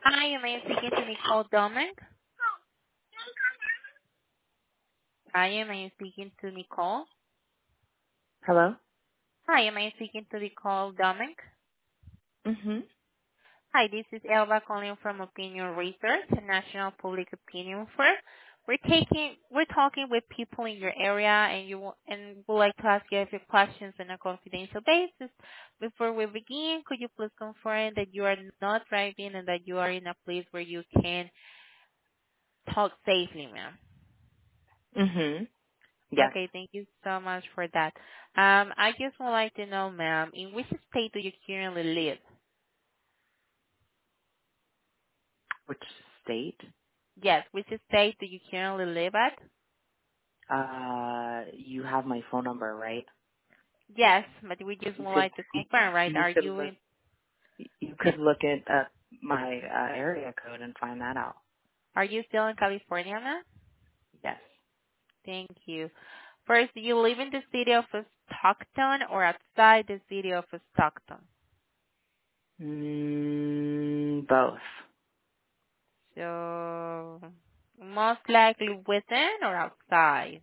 Hi, am I speaking to Nicole Dominic? Hi, am I speaking to Nicole? Hello? Hi, am I speaking to Nicole Dominic? Mm-hmm. Hi, this is Elba calling from Opinion Research, a national public opinion firm. We're talking with people in your area, and would like to ask you a few questions on a confidential basis. Before we begin, could you please confirm that you are not driving and that you are in a place where you can talk safely, ma'am? Mm-hmm. Yes. Okay, thank you so much for that. I just would like to know, ma'am, in which state do you currently live? Which state? Yes, which state do you currently live at? You have my phone number, right? Yes, but we just You would could like to confirm, right? you Are could you look in? you could look at my area code and find that out. Are you still in California, ma'am? Yes. Thank you. First, do you live in the city of Stockton or outside the city of Stockton? Both. So, most likely within or outside?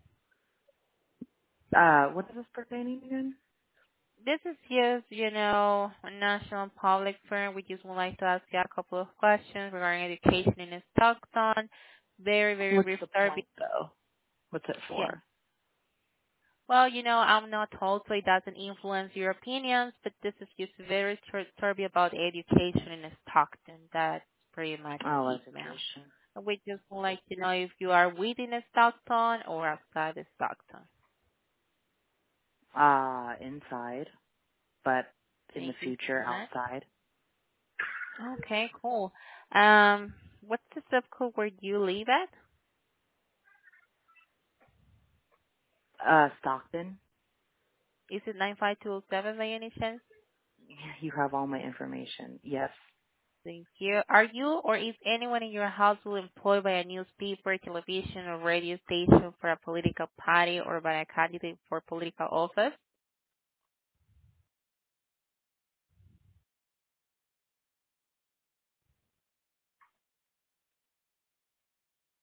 What is this pertaining again? This is just, a national public firm. We just would like to ask you a couple of questions regarding education in Stockton. Very, very What's brief the survey. point though? What's it Yes. for? Well, I'm not told, so it doesn't influence your opinions, but this is just a very short survey about education in Stockton. That's pretty much Oh, it, ma'am. education. We just would like to know if you are within Stockton or outside of Stockton. Inside, but in the Thank you future so much. outside. Okay, cool. What's the zip code where you live at? Stockton. Is it 95207 by any chance? You have all my information. Yes. Thank you. Are you or is anyone in your household employed by a newspaper, television, or radio station for a political party or by a candidate for political office?